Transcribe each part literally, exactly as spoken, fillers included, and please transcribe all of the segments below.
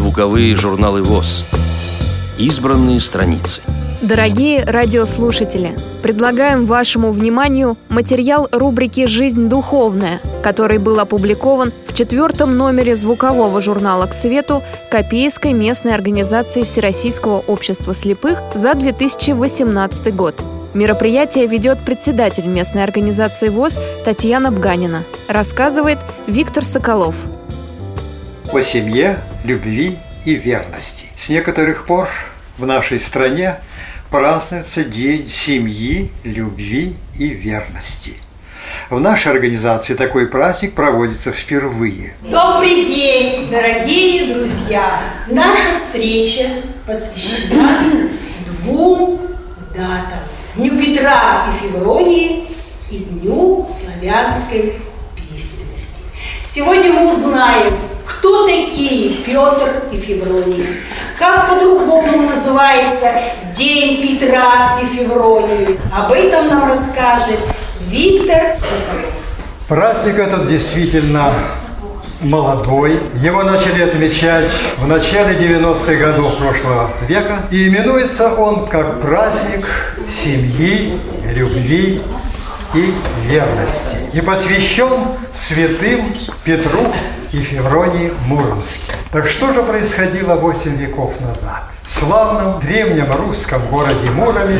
звуковые журналы ВОС. Избранные страницы. Дорогие радиослушатели, предлагаем вашему вниманию материал рубрики «Жизнь духовная», который был опубликован в четвертом номере звукового журнала «К свету» Копейской местной организации Всероссийского общества слепых за две тысячи восемнадцатый год. Мероприятие ведет председатель местной организации ВОС Татьяна Бганина. Рассказывает Виктор Соколов. О семье, любви и верности. С некоторых пор в нашей стране празднуется День семьи, любви и верности. В нашей организации такой праздник проводится впервые. Добрый день, дорогие друзья! Наша встреча посвящена двум датам. Дню Петра и Февронии и Дню славянской письменности. Сегодня мы узнаем, кто такие Петр и Феврония, как по-другому называется День Петра и Февронии. Об этом нам расскажет Виктор Соколов. Праздник этот действительно молодой. Его начали отмечать в начале девяностых годов прошлого века. И именуется он как праздник семьи, любви и верности. И посвящен святым Петру и Февронии Муромским. Так что же происходило восемь веков назад? В славном древнем русском городе Муроме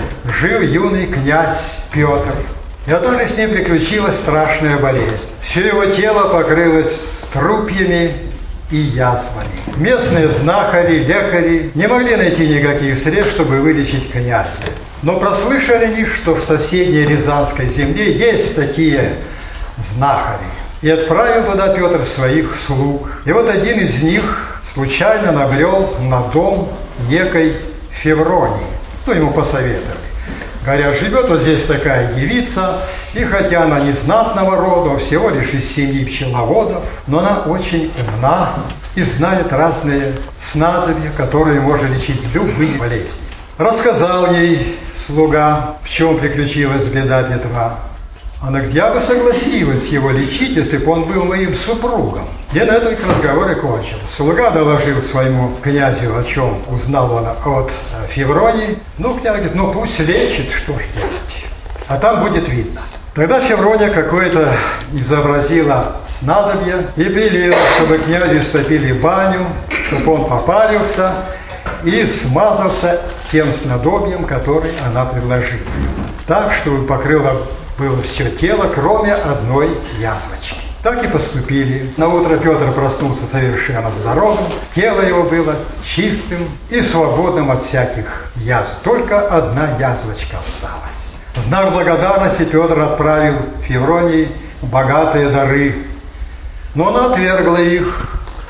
жил юный князь Петр. И однажды с ним приключилась страшная болезнь. Все его тело покрылось струпьями и язвами. Местные знахари, лекари не могли найти никаких средств, чтобы вылечить князя. Но прослышали они, что в соседней Рязанской земле есть такие знахари. И отправил туда Петр своих слуг. И вот один из них случайно набрел на дом некой Февронии. Ну, ему посоветовали. Говорят, живет вот здесь такая девица, и хотя она не знатного рода, всего лишь из семьи пчеловодов, но она очень умна и знает разные снадобья, которые можно лечить любые болезни. Рассказал ей слуга, в чем приключилась беда Петра. Она говорит, я бы согласилась его лечить, если бы он был моим супругом. И на этом разговор и кончился. Слуга доложил своему князю, о чем узнал он от Февронии. Ну, князь говорит, ну пусть лечит, что ж делать. А там будет видно. Тогда Феврония какое-то изобразила снадобье и велела, чтобы князю истопили баню, чтобы он попарился и смазался тем снадобьем, который она предложила. Так, чтобы покрыло было все тело, кроме одной язвочки. Так и поступили. На утро Петр проснулся совершенно здоровым, тело его было чистым и свободным от всяких язв. Только одна язвочка осталась. В знак благодарности Петр отправил Февронии богатые дары, но она отвергла их.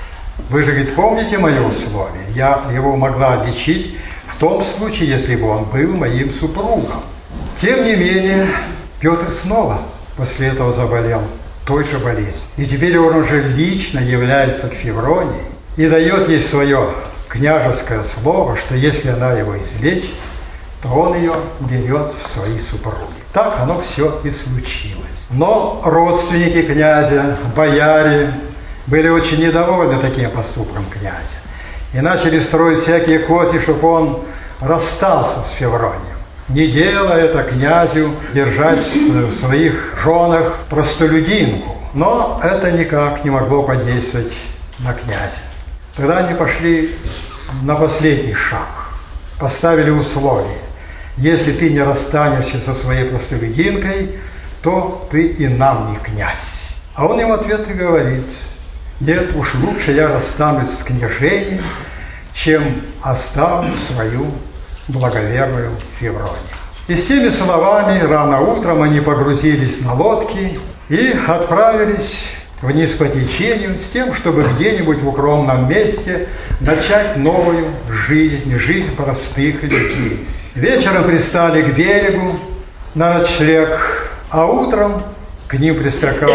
Вы же, говорит, помните мои условия? Я его могла лечить в том случае, если бы он был моим супругом. Тем не менее, Петр снова после этого заболел той же болезнью. И теперь он уже лично является к Февронии и дает ей свое княжеское слово, что если она его излечит, то он ее берет в свои супруги. Так оно все и случилось. Но родственники князя, бояре, были очень недовольны таким поступком князя. И начали строить всякие козни, чтобы он расстался с Февронией. Не дело это князю держать в своих женах простолюдинку. Но это никак не могло подействовать на князя. Тогда они пошли на последний шаг. Поставили условие. Если ты не расстанешься со своей простолюдинкой, то ты и нам не князь. А он им в ответ и говорит, нет, уж лучше я расстанусь с княжением, чем оставлю свою благоверную Февронию. И с теми словами рано утром они погрузились на лодки и отправились вниз по течению с тем, чтобы где-нибудь в укромном месте начать новую жизнь, жизнь простых людей. Вечером пристали к берегу на ночлег, а утром к ним прискакал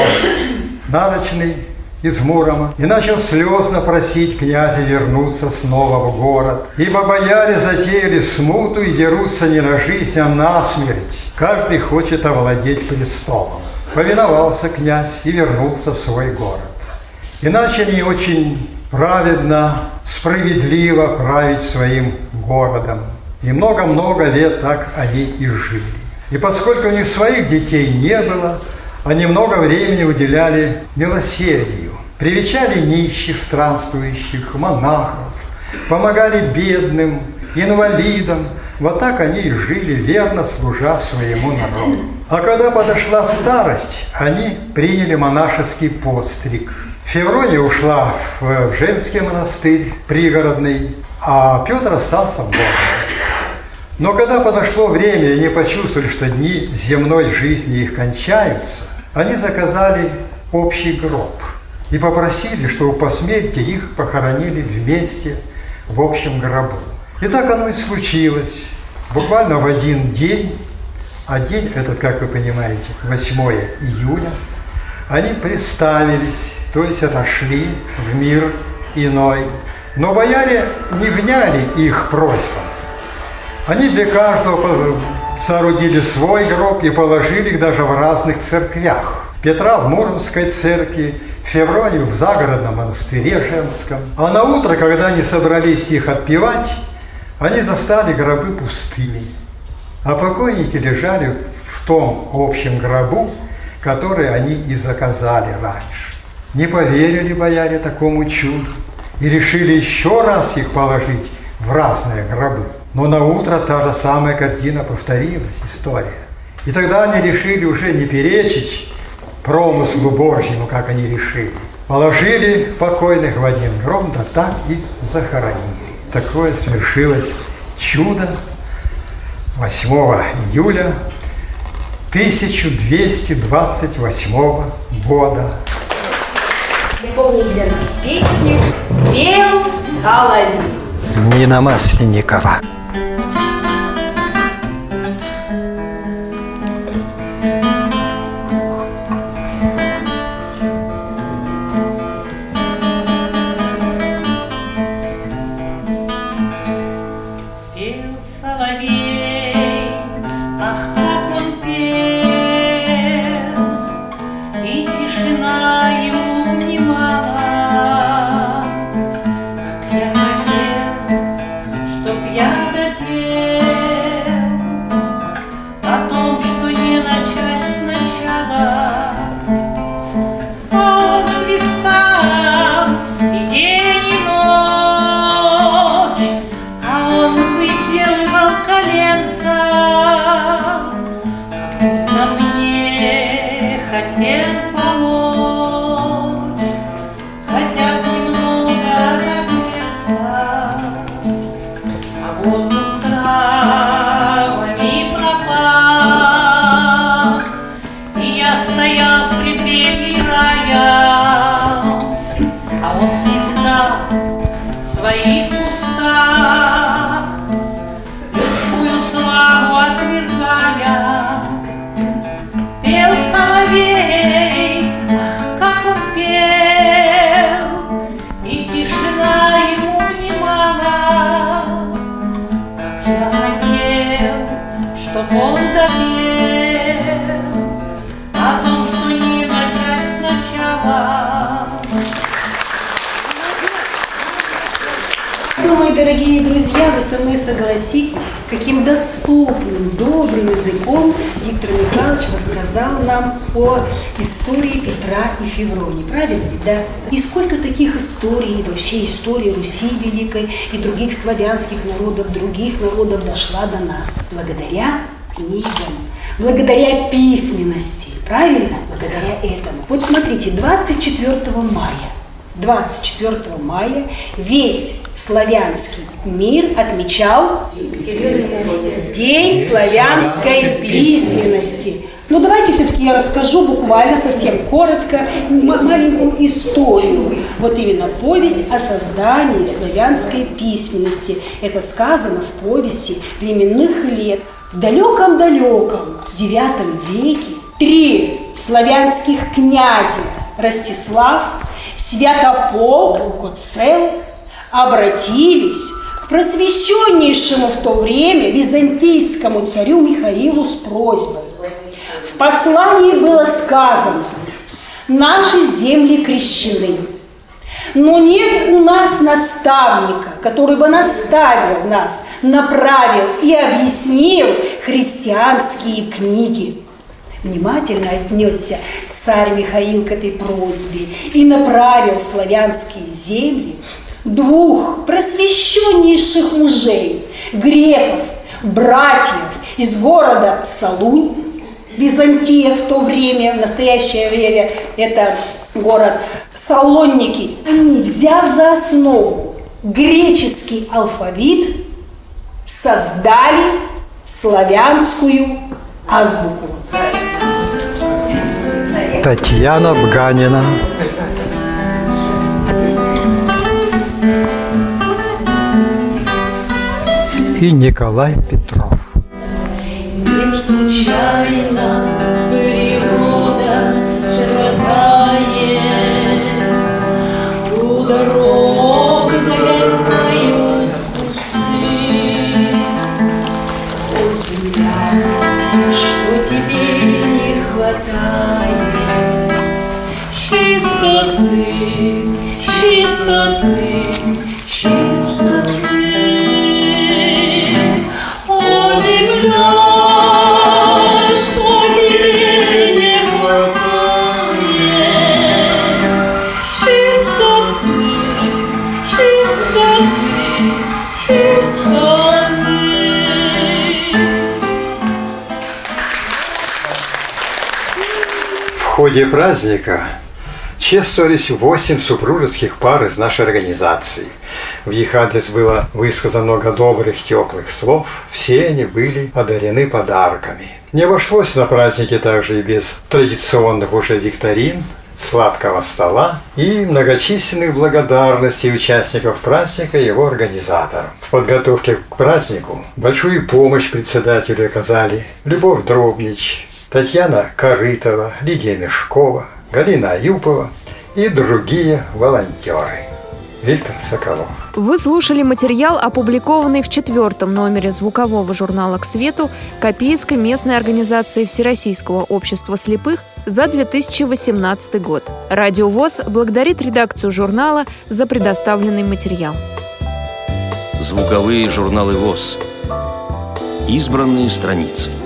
нарочный из Мурома и начал слезно просить князя вернуться снова в город. Ибо бояре затеяли смуту и дерутся не на жизнь, а на смерть. Каждый хочет овладеть престолом. Повиновался князь и вернулся в свой город. И начали очень праведно, справедливо править своим городом. И много-много лет так они и жили. И поскольку у них своих детей не было, они много времени уделяли милосердию. Привечали нищих, странствующих, монахов, помогали бедным, инвалидам. Вот так они и жили, верно служа своему народу. А когда подошла старость, они приняли монашеский постриг. Феврония ушла в женский монастырь пригородный, а Петр остался в городе. Но когда подошло время, и они почувствовали, что дни земной жизни их кончаются, они заказали общий гроб и попросили, чтобы по смерти их похоронили вместе в общем гробу. И так оно и случилось. Буквально в один день, а день этот, как вы понимаете, восьмое июля, они представились, то есть отошли в мир иной. Но бояре не вняли их просьбам. Они для каждого соорудили свой гроб и положили их даже в разных церквях. Петра в Муромской церкви, Февронию в загородном монастыре женском. А на утро, когда они собрались их отпевать, они застали гробы пустыми. А покойники лежали в том общем гробу, который они и заказали раньше. Не поверили бояре такому чуду и решили еще раз их положить в разные гробы. Но на утро та же самая картина повторилась, история. И тогда они решили уже не перечить промыслу Божьему, как они решили. Положили покойных в один гроб, да так и захоронили. Такое свершилось чудо восьмого июля тысяча двести двадцать восьмого года. Исполнил для нас песню «Пел соловей». Нина Масленникова. Дорогие друзья, вы со мной согласитесь, каким доступным, добрым языком Виктор Михайлович рассказал нам о истории Петра и Февронии. Правильно ли, да? И сколько таких историй, вообще история Руси Великой и других славянских народов, других народов дошла до нас. Благодаря книгам, благодаря письменности. Правильно? Благодаря этому. Вот смотрите, двадцать четвёртого мая. двадцать четвёртого мая весь славянский мир отмечал День славянской письменности. Но давайте все-таки я расскажу буквально, совсем коротко, маленькую историю. Вот именно повесть о создании славянской письменности. Это сказано в повести временных лет. В далеком-далеком девятом веке три славянских князя Ростислав, Святополк, Коцел обратились к просвещеннейшему в то время византийскому царю Михаилу с просьбой. В послании было сказано: «Наши земли крещены, Но нет у нас наставника, который бы наставил нас, направил и объяснил христианские книги. Внимательно отнесся царь Михаил к этой просьбе и направил в славянские земли двух просвещеннейших мужей, греков, братьев из города Солунь, Византия в то время, в настоящее время это город Салоники. Они, взяв за основу греческий алфавит, создали славянскую азбуку. Татьяна Бганина. И Николай Петров. Не случайно природа страдает, у дорог догорают кусты. О, земля, что тебе не хватает? Чистоты, чистоты, чистоты. В ходе праздника чествовались восемь супружеских пар из нашей организации. В их адрес было высказано много добрых, теплых слов. Все они были одарены подарками. Не обошлось на празднике также и без традиционных уже викторин, сладкого стола и многочисленных благодарностей участников праздника и его организаторам. В подготовке к празднику большую помощь председателю оказали Любовь Дробнич, Татьяна Корытова, Лидия Мешкова, Галина Аюпова и другие волонтеры. Виктор Соколов. Вы слушали материал, опубликованный в четвертом номере звукового журнала «К свету» Копейской местной организации Всероссийского общества слепых за две тысячи восемнадцатый год. Радио ВОС благодарит редакцию журнала за предоставленный материал. Звуковые журналы ВОС. Избранные страницы.